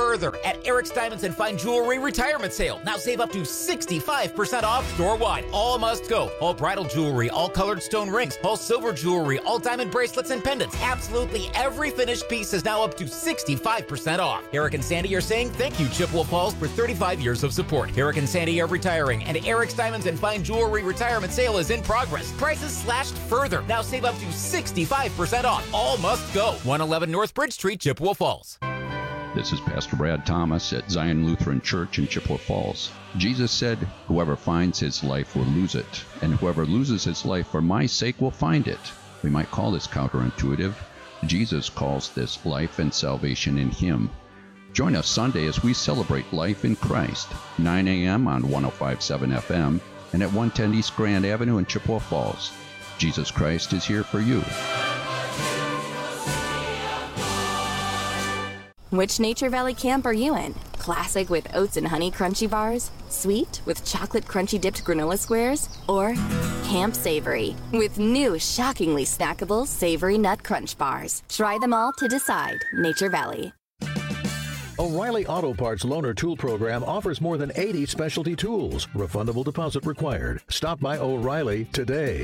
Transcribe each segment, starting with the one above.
further at Eric's Diamonds and Fine Jewelry Retirement Sale. Now save up to 65% off store-wide. All must go. All bridal jewelry, all colored stone rings, all silver jewelry, all diamond bracelets and pendants. Absolutely every finished piece is now up to 65% off. Eric and Sandy are saying thank you, Chippewa Falls, for 35 years of support. Eric and Sandy are retiring, and Eric's Diamonds and Fine Jewelry Retirement Sale is in progress. Prices slashed further. Now save up to 65% off. All must go. 111 North Bridge Street, Chippewa Falls. This is Pastor Brad Thomas at Zion Lutheran Church in Chippewa Falls. Jesus said, "Whoever finds his life will lose it, and whoever loses his life for my sake will find it." We might call this counterintuitive. Jesus calls this life and salvation in him. Join us Sunday as we celebrate life in Christ, 9 a.m. on 105.7 FM and at 110 East Grand Avenue in Chippewa Falls. Jesus Christ is here for you. Which Nature Valley camp are you in? Classic with oats and honey crunchy bars? Sweet with chocolate crunchy dipped granola squares? Or Camp Savory with new shockingly snackable savory nut crunch bars? Try them all to decide. Nature Valley. O'Reilly Auto Parts Loaner Tool Program offers more than 80 specialty tools. Refundable deposit required. Stop by O'Reilly today.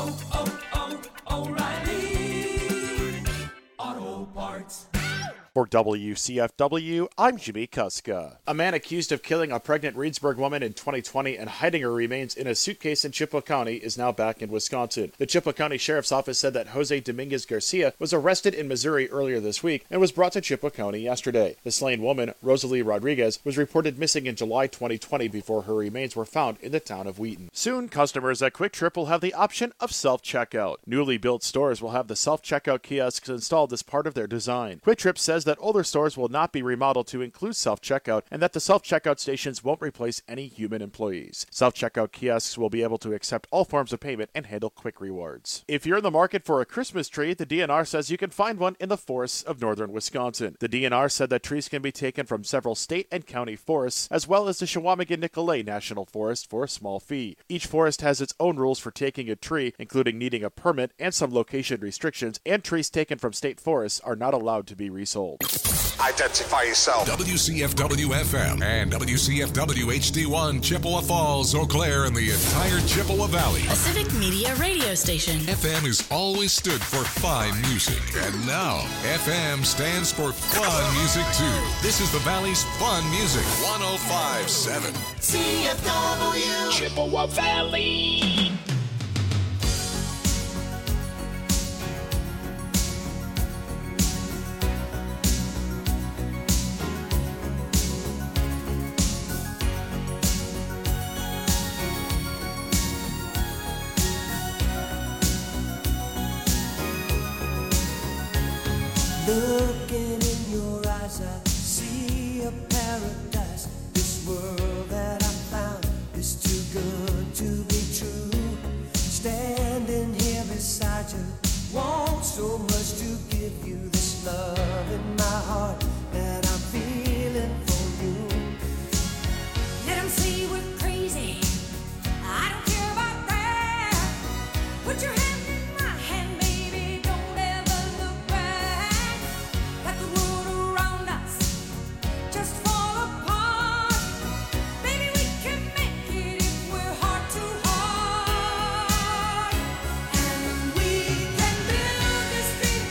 O'Reilly Auto Parts. For WCFW, I'm Jimmy Kuska. A man accused of killing a pregnant Reedsburg woman in 2020 and hiding her remains in a suitcase in Chippewa County is now back in Wisconsin. The Chippewa County Sheriff's Office said that Jose Dominguez Garcia was arrested in Missouri earlier this week and was brought to Chippewa County yesterday. The slain woman, Rosalie Rodriguez, was reported missing in July 2020 before her remains were found in the town of Wheaton. Soon, customers at Quick Trip will have the option of self-checkout. Newly built stores will have the self-checkout kiosks installed as part of their design. Quick Trip says that older stores will not be remodeled to include self-checkout and that the self-checkout stations won't replace any human employees. Self-checkout kiosks will be able to accept all forms of payment and handle quick rewards. If you're in the market for a Christmas tree, the DNR says you can find one in the forests of northern Wisconsin. The DNR said that trees can be taken from several state and county forests, as well as the Chequamegon-Nicolet National Forest for a small fee. Each forest has its own rules for taking a tree, including needing a permit and some location restrictions, and trees taken from state forests are not allowed to be resold. Identify yourself. WCFW-FM and WCFW-HD1, Chippewa Falls, Eau Claire, and the entire Chippewa Valley. A civic media radio station. FM has always stood for fine music. And now, FM stands for fun music, too. This is the Valley's fun music. 105.7. CFW Chippewa Valley. Looking in your eyes, I see a paradise. This world that I found is too good to be true. Standing here beside you, want so much to give you this love in my heart that I'm feeling for you. Let them say we're crazy. I don't care about that. Put your hand in my hand, baby. Don't ever look back. Let the world around us just fall apart. Baby, we can make it if we're heart to heart. And we can build this dream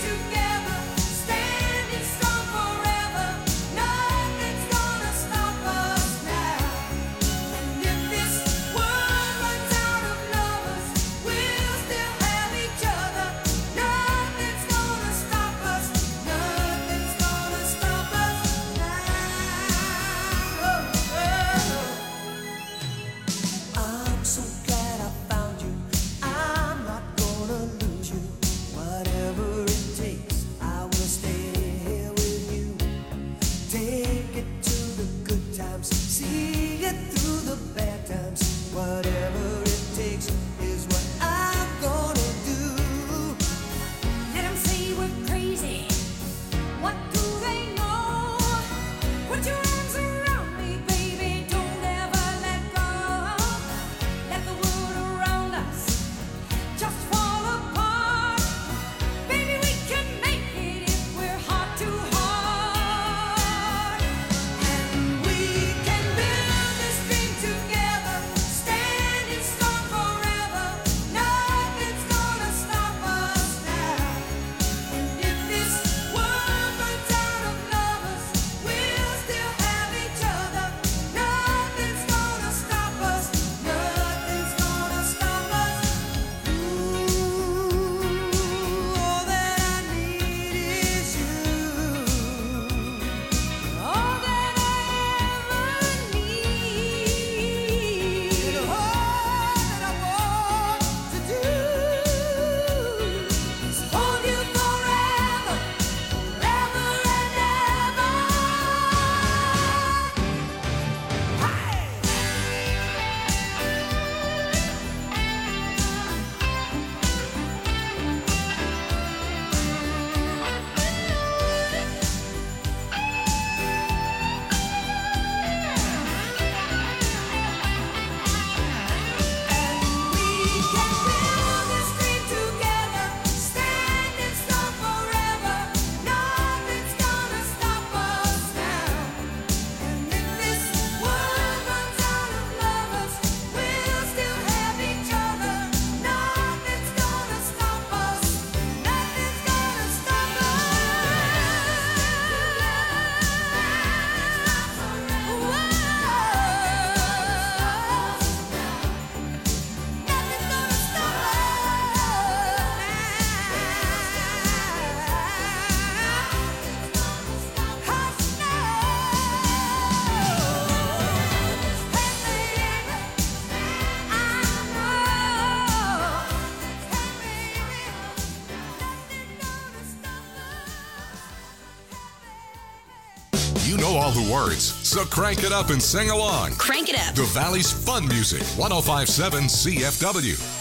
know all the words, so crank it up and sing along. Crank it up. The Valley's fun music, 105.7 CFW.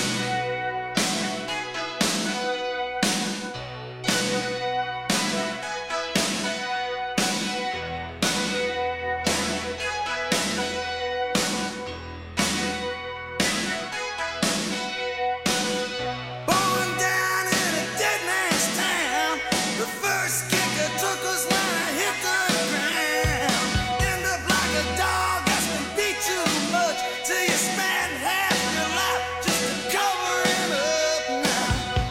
Till you spend half your life just to cover it up now.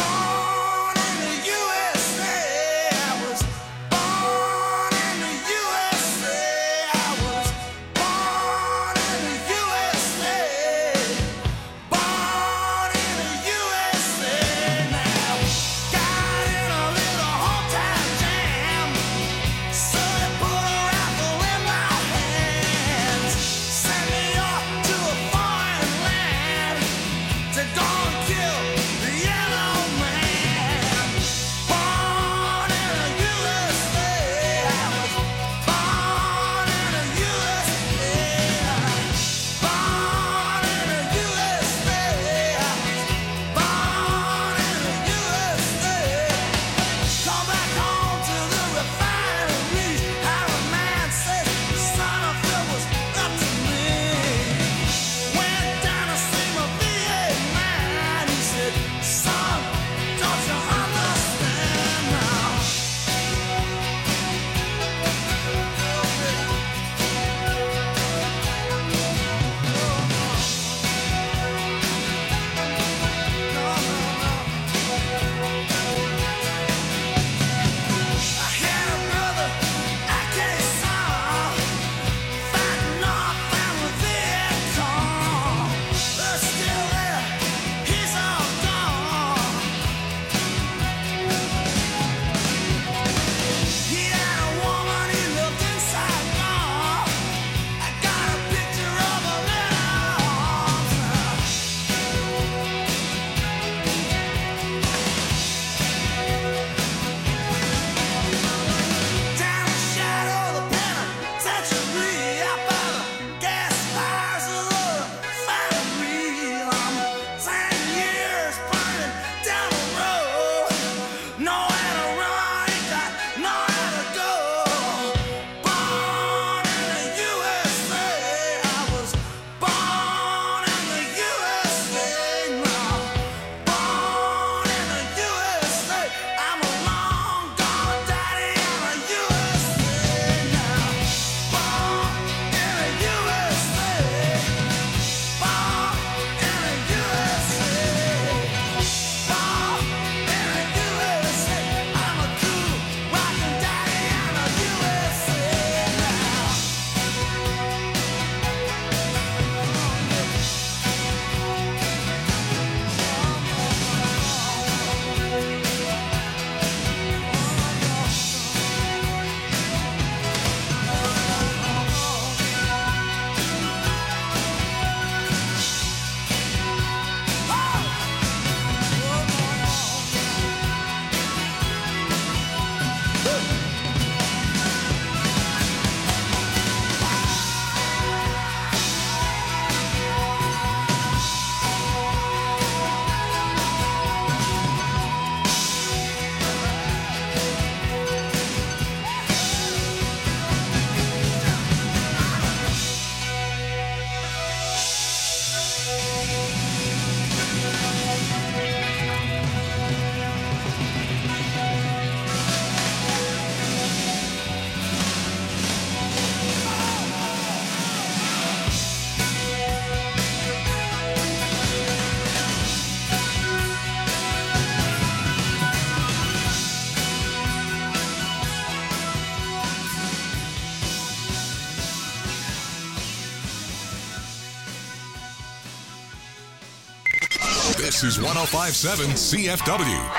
This is 105.7 CFW.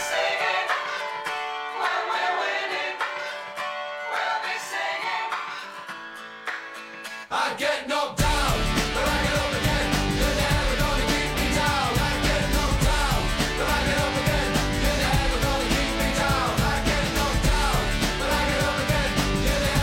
I get knocked down, but I get up again. You're never gonna keep me down. I get knocked down, but I get up again. You're never gonna keep me down. I get knocked down, but I get up again. You're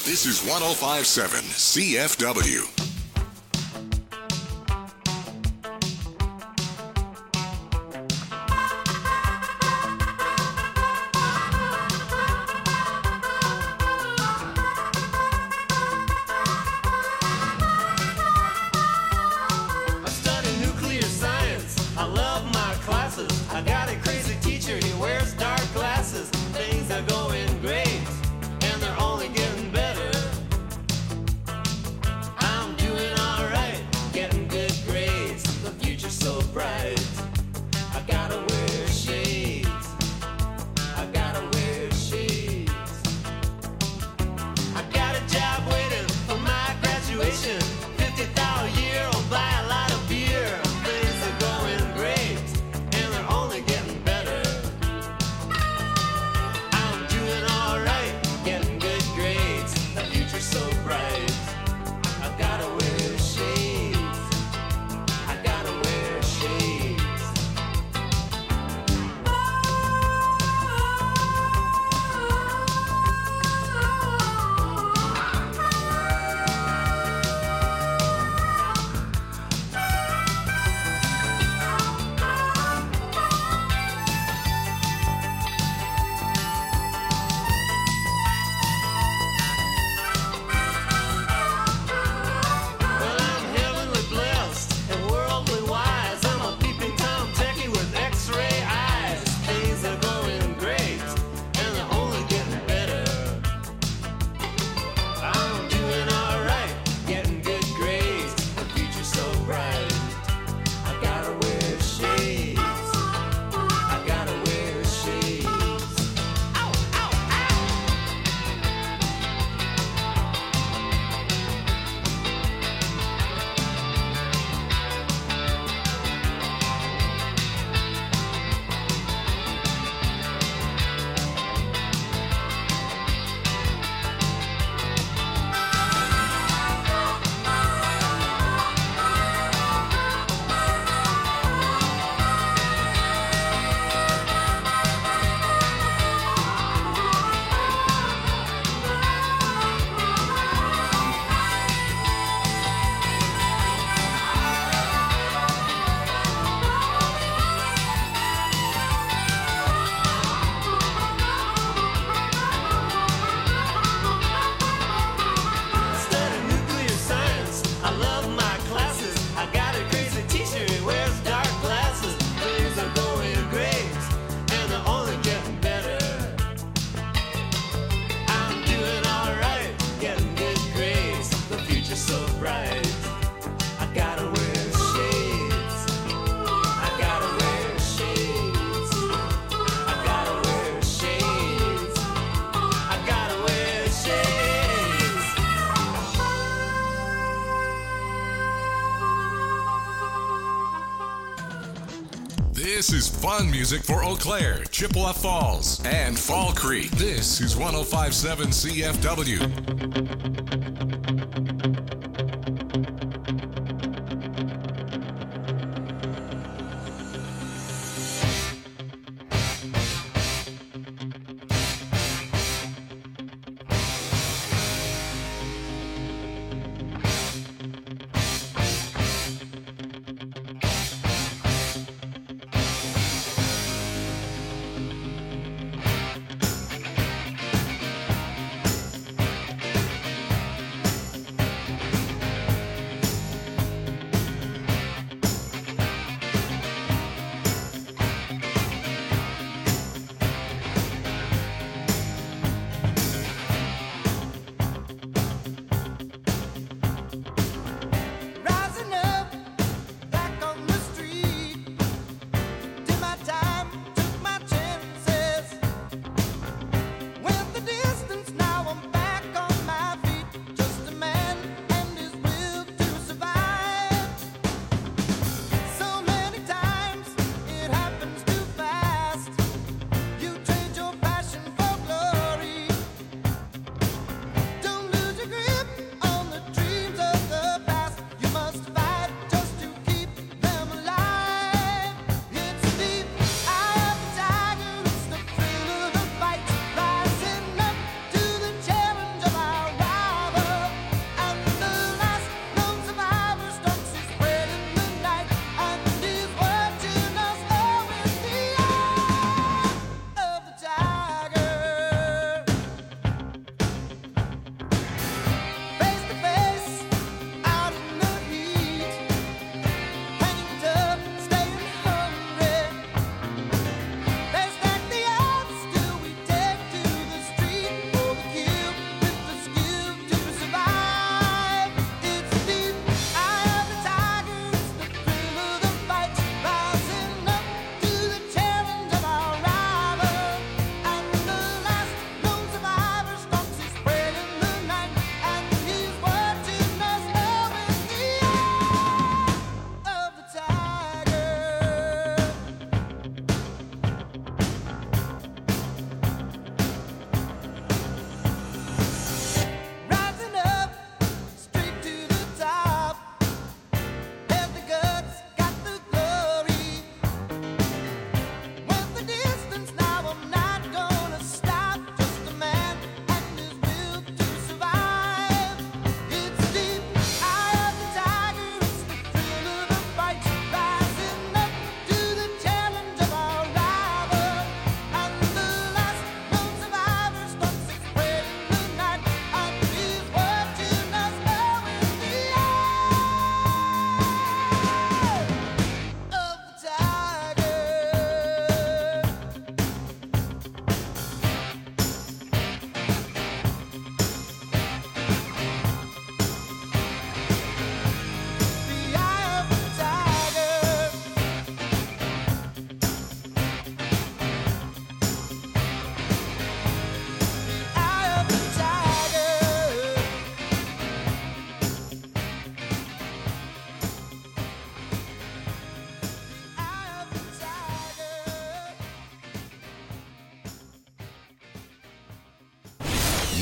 This is 105.7 CFW. I study nuclear science. I love my classes. I got a crazy teacher. He wears dark glasses. Things are going great, and they're only getting better. I'm doing all right, getting good grades. The future's so bright. I gotta wear shades. I gotta wear shades. I got a job waiting for my graduation. 50,000 a year, I'll buy a lot of beer. Things are going great, and they're only getting better. I'm doing all right, getting good grades. The future's so bright. I gotta wear shades. I gotta wear shades. Well, I'm heavenly blessed and worldly wise. I'm a peeping Tom techie with X-ray eyes. Things are going great, and they're only getting better. I'm doing all right, getting good grades. The future's so bright. I gotta wear shades. I gotta wear shades. Ow, ow, ow! I study nuclear science. I love my classes. I got a crazy teacher. He wears dark glasses. Things are going great, and they're only getting better. I'm doing all right, getting good grades. The future's so bright. I gotta wear shades. I gotta wear shades. I gotta wear shades. I gotta wear shades. This is fun music for Eau Claire, Chippewa Falls, and Fall Creek. This is 105.7 CFW.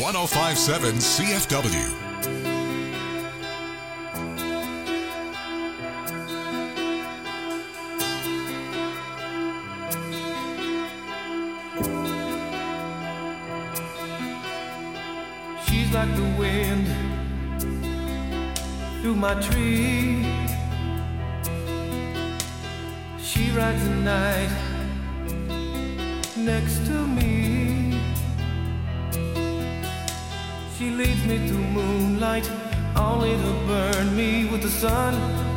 1057 CFW. She's like the wind through my tree. She rides the night next to me. She leads me through moonlight, only to burn me with the sun.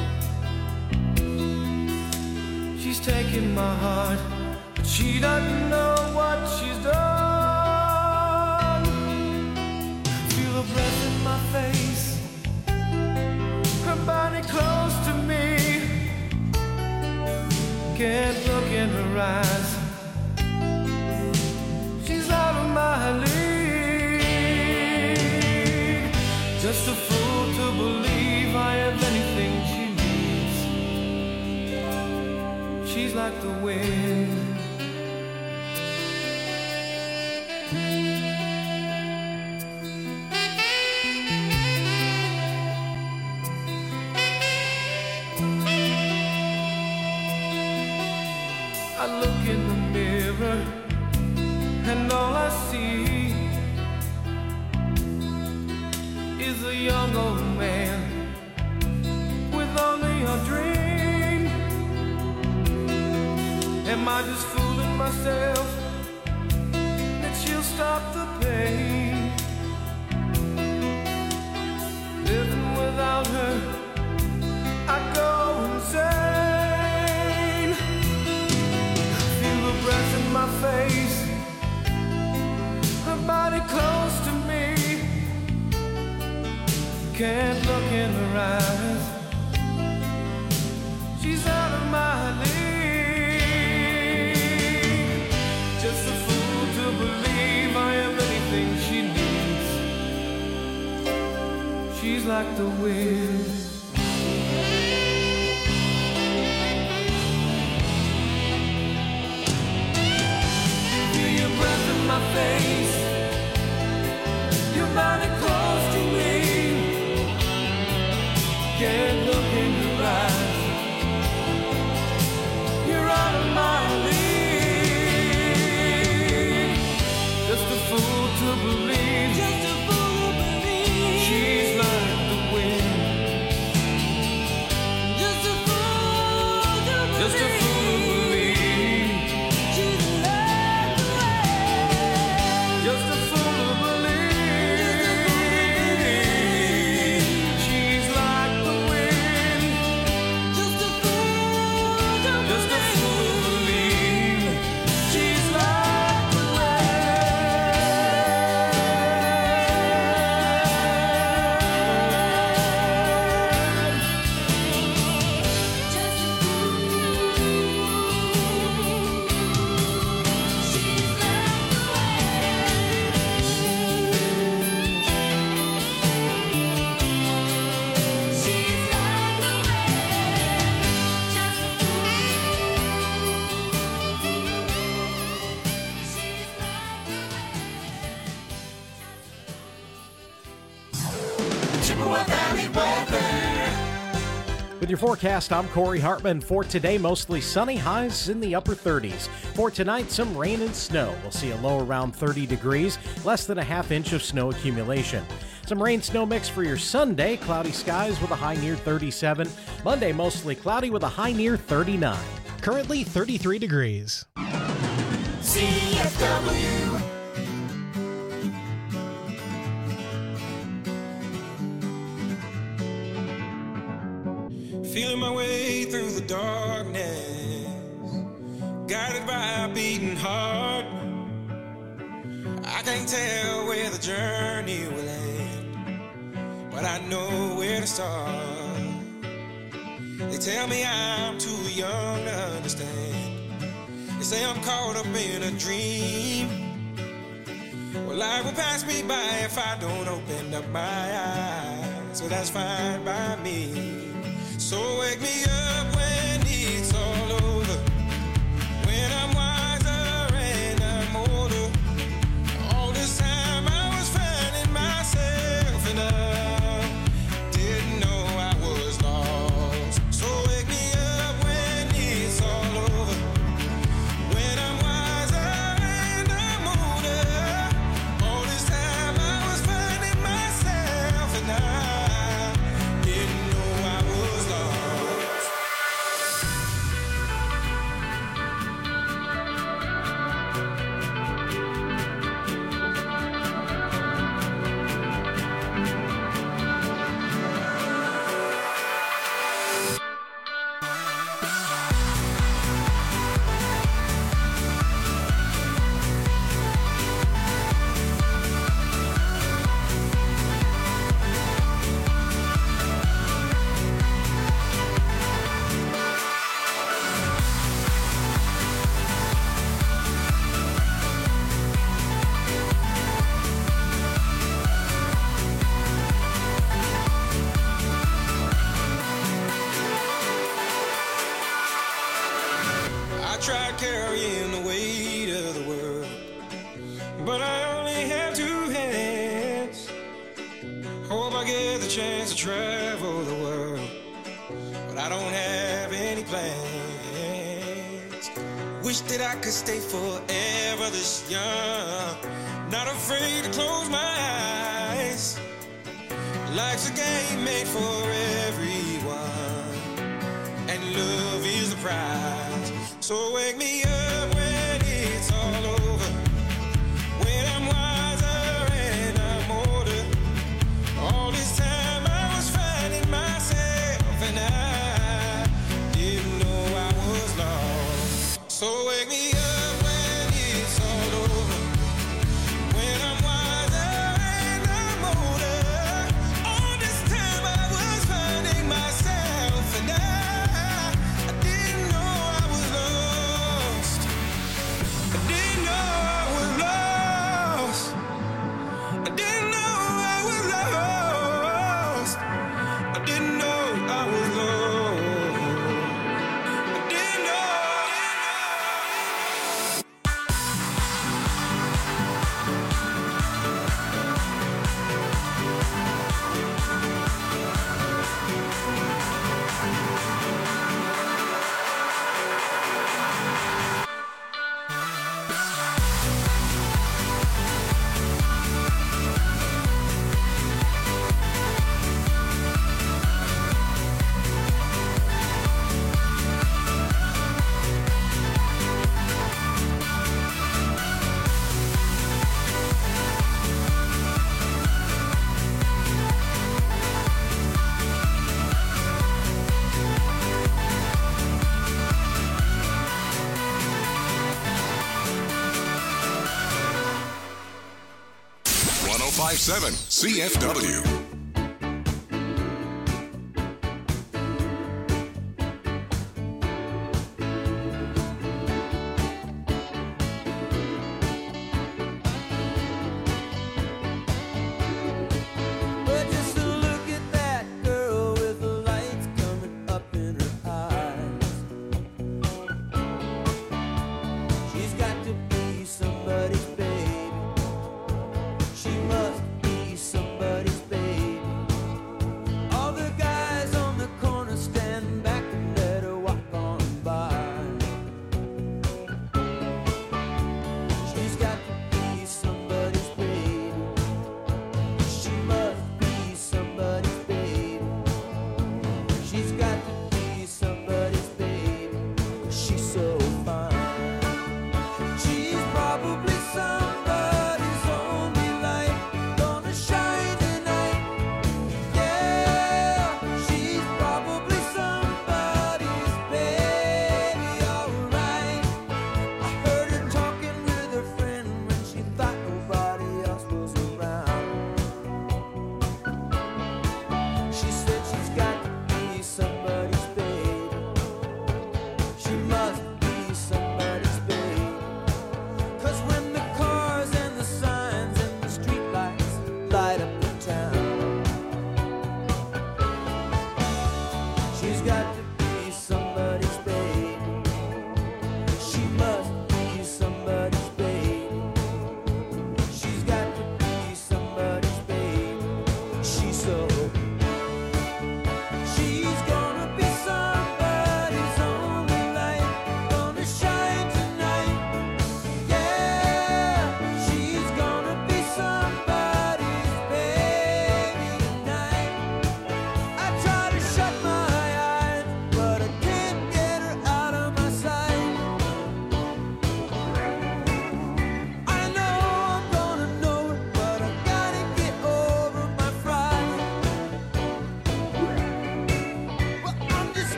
She's taking my heart, but she doesn't know what she's done. Feel her breath in my face, her body close to me. Can't look in her eyes, she's out of my league. Just a fool to believe I have anything she needs. She's like the wind. I look in the mirror and all I see is a young old man with only a dream. Am I just fooling myself that she'll stop the pain? Living without her, I go insane. Feel the breath in my face, her body close to me. Can't look in her eyes, she's out of my league. Just a fool to believe I am anything she needs. She's like the wind. Feel your breath in my face, your body close to me. Can't look in your eyes, you're out of my league. Just a fool to believe, just a fool to believe. She's like the wind. Just a fool to believe, just a fool to believe. She's like the wind. Just a fool to believe. She's like the wind. Just a fool to believe. She's like the Chippewa Valley weather. With your forecast, I'm Corey Hartman. For today, mostly sunny, highs in the upper 30s. For tonight, some rain and snow. We'll see a low around 30 degrees, less than a half inch of snow accumulation. Some rain-snow mix for your Sunday, cloudy skies with a high near 37. Monday, mostly cloudy with a high near 39. Currently 33 degrees. CFW. Feeling my way through the darkness, guided by a beating heart. I can't tell where the journey will end, but I know where to start. They tell me I'm too young to understand. They say I'm caught up in a dream. Well, life will pass me by if I don't open up my eyes. So that's fine by me. So wake me up when it's all over, when I'm wiser and I'm older. All this time I was found travel the world, but I don't have any plans. Wish that I could stay forever this young, not afraid to close my eyes. Life's a game made for everyone, and love is the prize. So wake me up when it's all over, when I'm wiser and I'm older. All this time I was finding myself, and I didn't know I was lost. So wake me up when it's all over, when I'm wiser and I'm older. All this time I was finding myself, and I didn't know I was lost. I didn't know I was lost. I didn't know I was lost. I didn't know I was lost. I didn't know. .7 CFW. But just to look at that girl with the lights coming up in her eyes. She's got to be somebody's baby. She must be somebody's baby.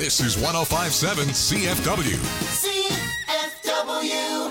This is 105.7 CFW. CFW.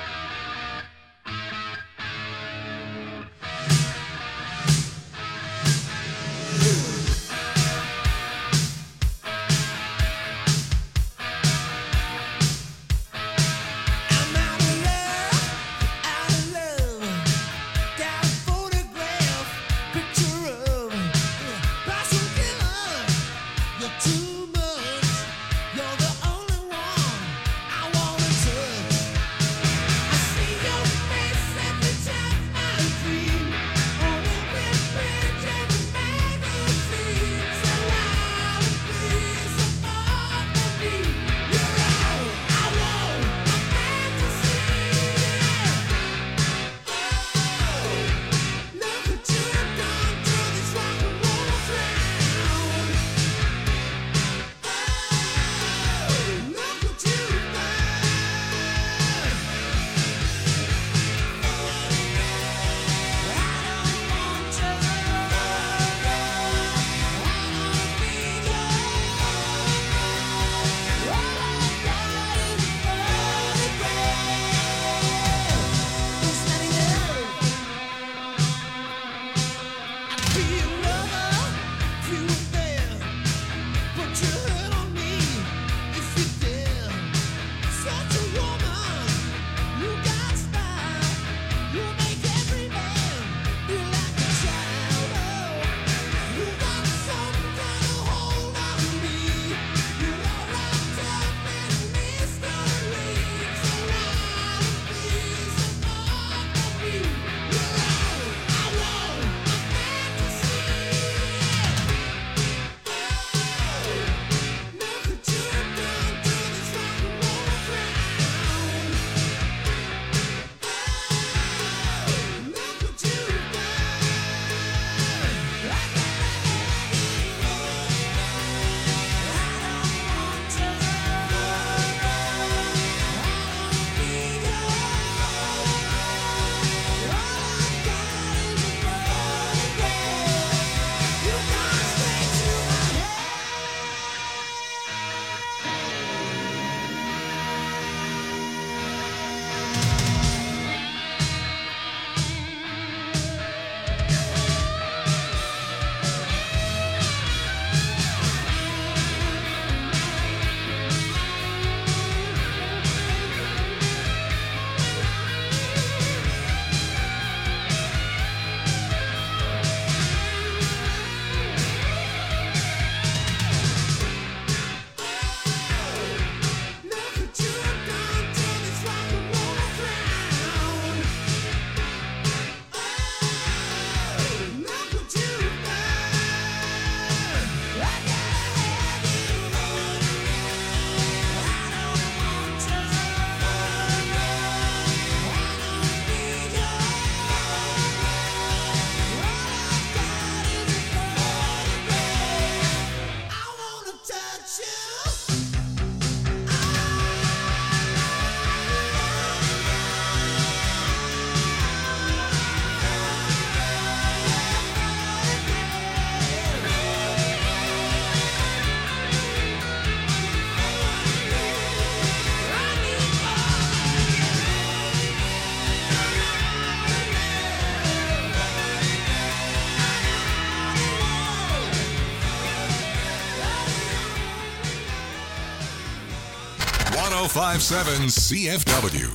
.105.7 CFW.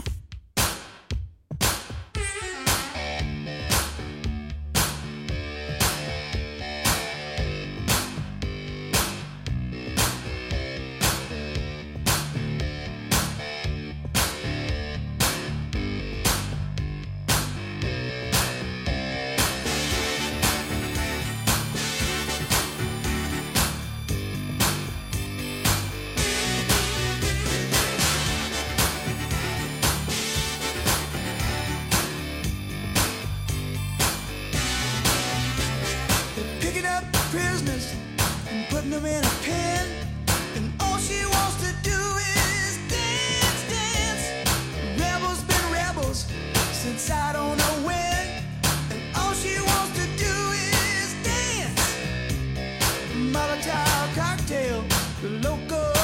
Molotov cocktail, the local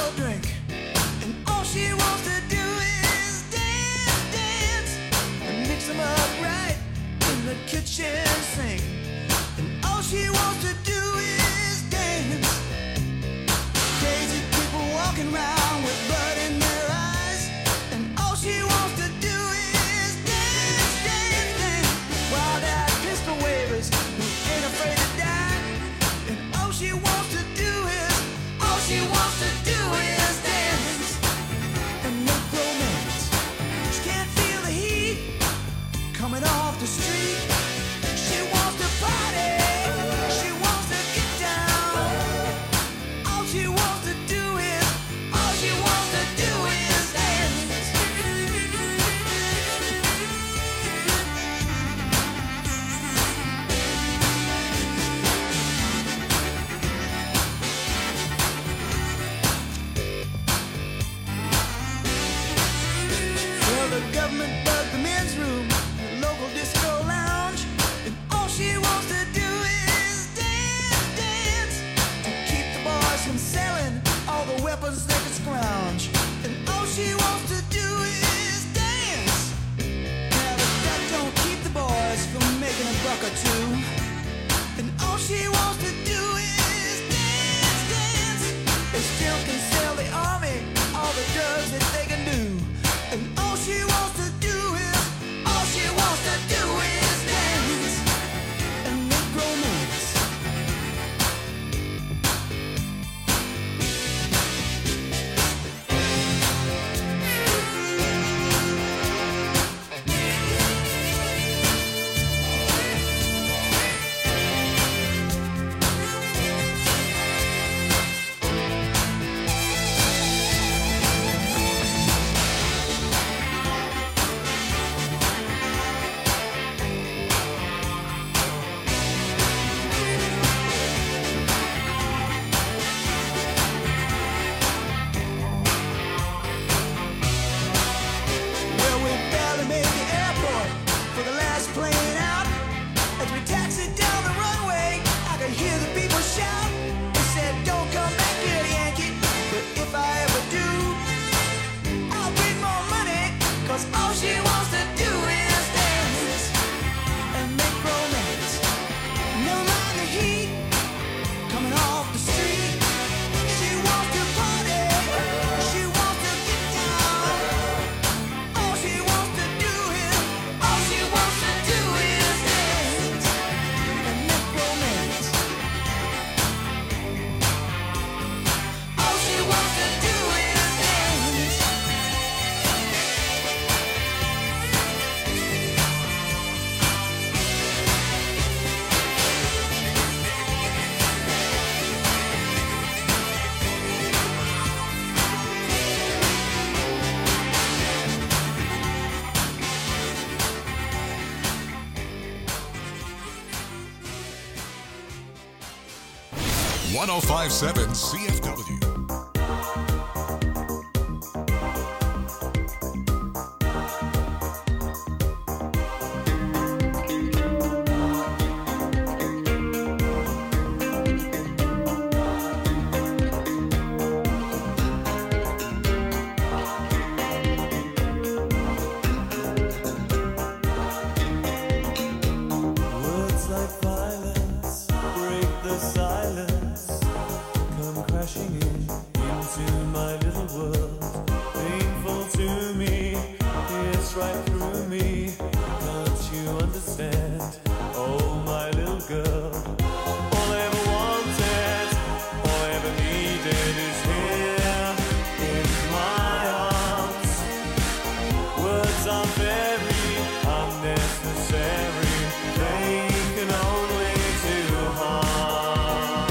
two. And all she wants to do is dance, dance. They still can sell the army all the drugs that they can do. And all she wants to do is dance and make romance. Well, we barely made the airport for the last plane out. As we taxied down the runway, I could hear the people shout. They said, "Don't come back here, Yankee." But if I ever do, I'll bring more money. 'Cause all she wants to do is dance and make romance. Never mind the heat coming off the street. She wants to party. She wants to get down. All she wants to do is dance and make romance. All she wants to do is dance. .1057 CFW. Words like violence break the silence, come crashing into my little world. Painful to me, it's right through me. Can't you understand? Oh, my little girl. All I ever wanted, all I ever needed is here in my arms. Words are very unnecessary. They can only do harm.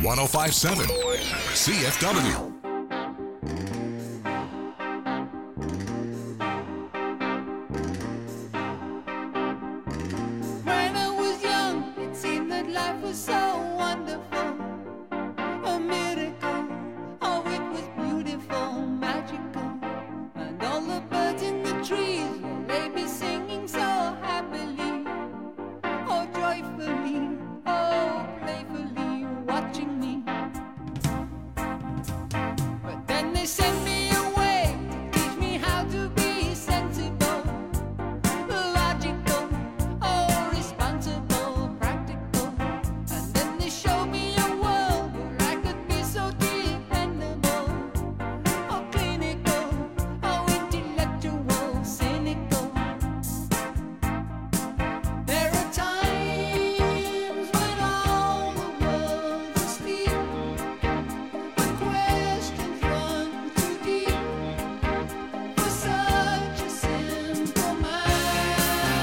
105.7 CFW. When I was young, it seemed that life was so wonderful, a miracle. Oh, it was beautiful, magical, and all the birds in the trees, well, they be singing so happily, oh, joyfully, oh, playfully, watching me. But then they sent me away to teach me how to be sensible, logical, oh, responsible, practical. And then they showed me a world where I could be so dependable, oh, clinical, oh, intellectual, cynical. There are times when all the world's asleep, when questions run too deep for such a simple mind.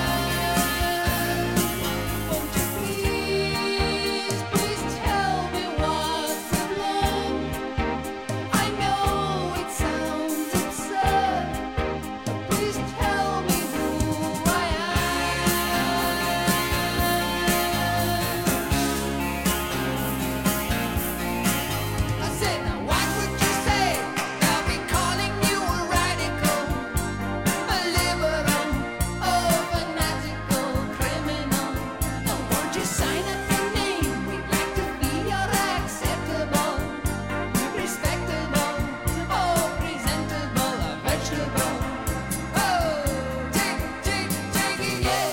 Won't you please tell me what's I've learned? I know it sounds absurd, but please tell me who I am. I said, now what would you say? They'll be calling you a radical, a liberal, oh, fanatical criminal. Oh, won't you sign up your name? We'd like to be your acceptable, respectable, oh, presentable, a vegetable. Oh, take it, yeah.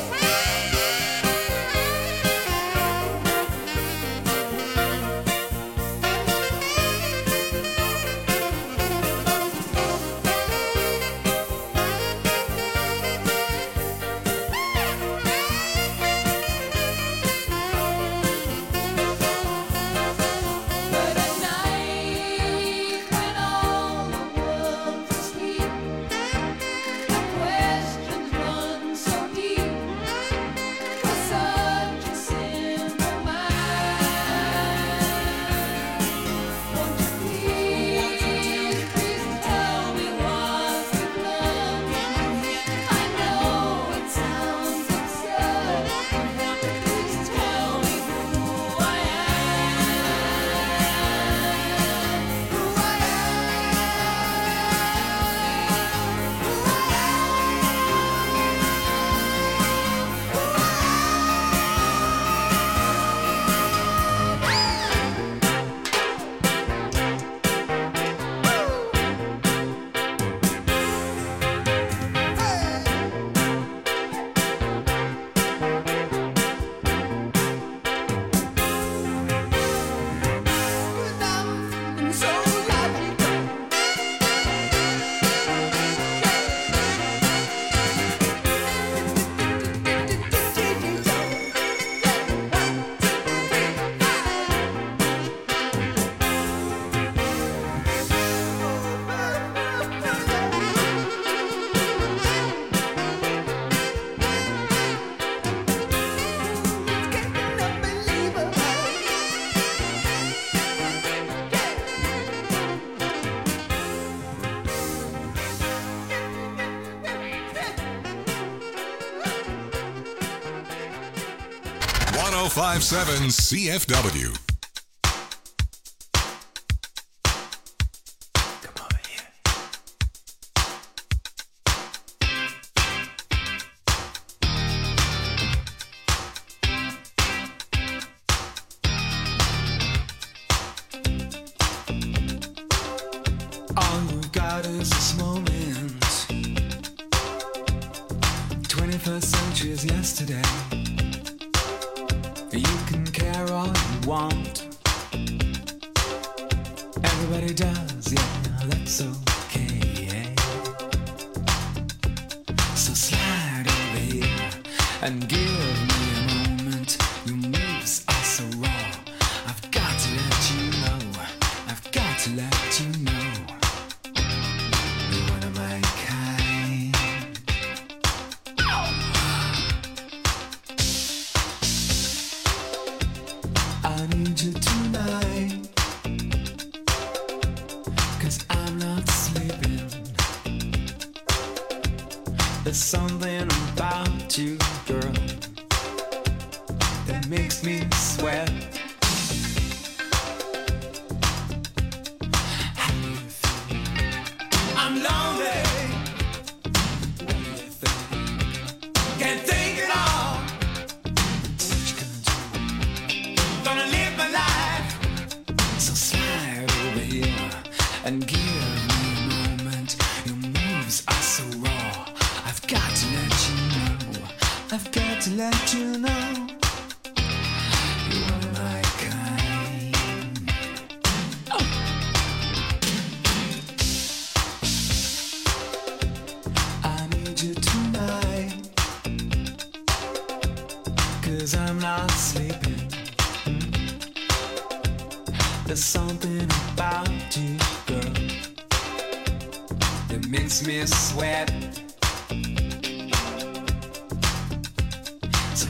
But at night, when all the world's asleep, the questions run so deep for such a simple mind. Won't you please tell me what's I've learned? I know it sounds absurd, but please tell me who I am so logical. One 105.7 CFW. All we've got is this moment. 21st century is yesterday. You can care all you want. Everybody does, yeah, that's okay. So slide over here and give me a moment. Your moves are so raw. I've got to let you know. I've got to let you know. You're one of my kind. I need you tonight. something about you, girl, that makes me sweat. I'm lonely. Can't think at all. Gonna live my life. So slide over here and give me a moment. Your moves are so raw. I've got to let you know. I've got to let you know. You are my kind. Oh. I need you tonight, 'cause I'm not sleeping. There's something about you, girl, that makes me sweat. So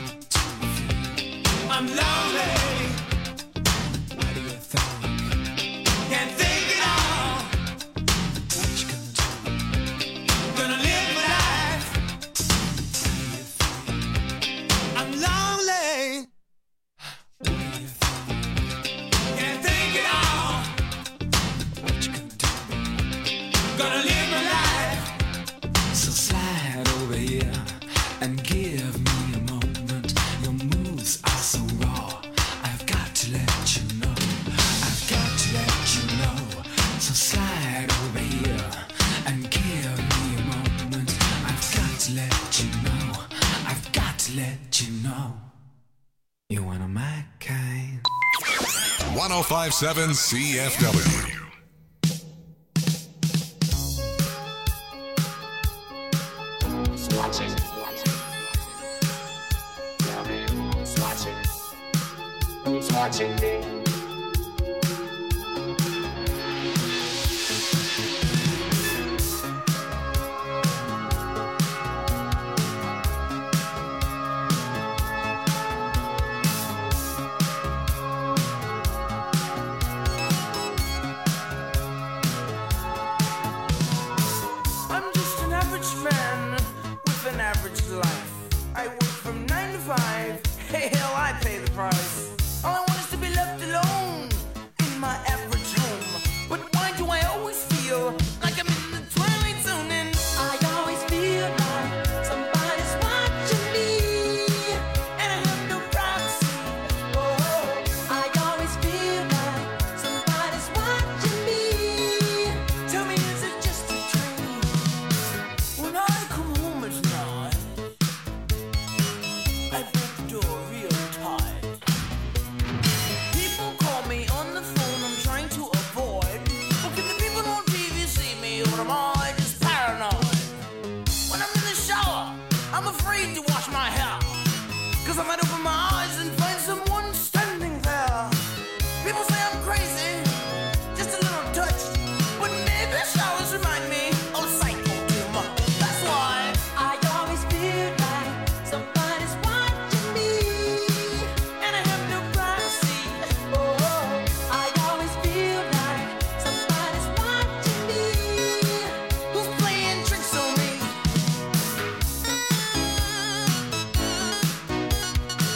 I'm lonely. What do you think? Can't think at all. What you gonna do? Gonna live my life. I'm lonely. Can't think at all. What you gonna do? Gonna live my life. So slide over here and give me a moment. Your moves are so raw. I've got to let you know. I've got to let you know. So slide over here and give me a moment. I've got to let you know. I've got to let you know. You're one of my kind. 1057 CFW. Who's watching? Who's watching? Who's watching me? I'm just an average man with an average life. I work from 9 to 5. Hey, hell, I pay the price. All I want is to be left alone in my average home. But why do I always feel like I'm in the twilight zone? And I always feel like somebody's watching me, and I have no privacy. Oh, I always feel like somebody's watching me. Tell me, is it just a dream? When I come home at night, I break the door real tight. People call me on the phone, I'm trying to avoid. But can the people on TV see me, or am I just paranoid? When I'm in the shower, I'm afraid to wash my hair, 'cause I might open my eyes and find someone standing there. People say I'm crazy, just a little touched, but maybe showers remind me of psycho humor. That's why I always feel like somebody's watching me, and I have no privacy. Oh, I always feel like somebody's watching me. Who's playing tricks on me?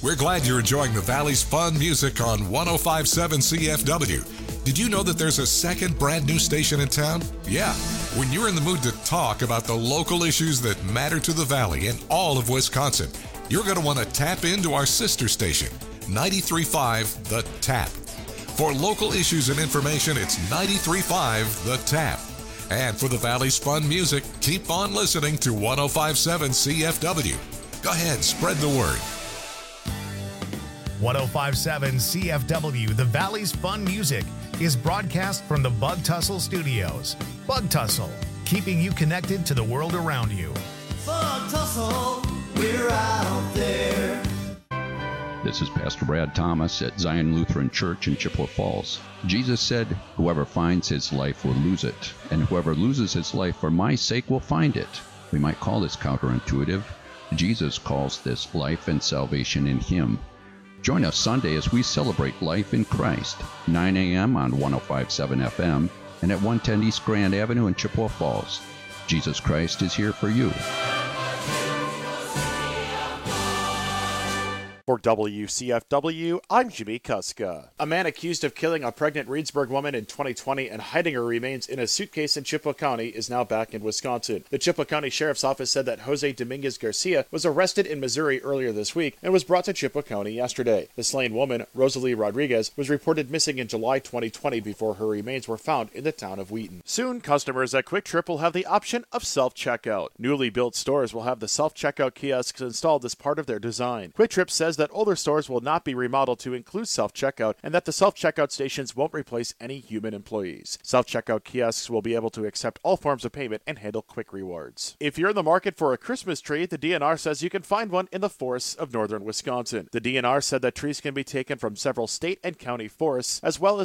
We're glad you're enjoying the Valley's fun music on 105.7 CFW. Did you know that there's a second brand new station in town? Yeah. When you're in the mood to talk about the local issues that matter to the Valley and all of Wisconsin, you're going to want to tap into our sister station, 93.5 The Tap. For local issues and information, it's 93.5 The Tap. And for the Valley's fun music, keep on listening to 105.7 CFW. Go ahead, spread the word. 105.7 CFW, the Valley's fun music, is broadcast from the Bug Tussle Studios. Bug Tussle, keeping you connected to the world around you. Bug Tussle, we're out there. This is Pastor Brad Thomas at Zion Lutheran Church in Chippewa Falls. Jesus said, whoever finds his life will lose it, and whoever loses his life for my sake will find it. We might call this counterintuitive. Jesus calls this life and salvation in him. Join us Sunday as we celebrate life in Christ, 9 a.m. on 105.7 FM and at 110 East Grand Avenue in Chippewa Falls. Jesus Christ is here for you. For WCFW, I'm Jimmy Kuska. A man accused of killing a pregnant Reedsburg woman in 2020 and hiding her remains in a suitcase in Chippewa County is now back in Wisconsin. The Chippewa County Sheriff's Office said that Jose Dominguez Garcia was arrested in Missouri earlier this week and was brought to Chippewa County yesterday. The slain woman, Rosalie Rodriguez, was reported missing in July 2020 before her remains were found in the town of Wheaton. Soon, customers at Quick Trip will have the option of self-checkout. Newly built stores will have the self-checkout kiosks installed as part of their design. Quick Trip says that older stores will not be remodeled to include self-checkout and that the self-checkout stations won't replace any human employees. Self-checkout kiosks will be able to accept all forms of payment and handle quick rewards. If you're in the market for a Christmas tree, the DNR says you can find one in the forests of northern Wisconsin. The DNR said that trees can be taken from several state and county forests, as well as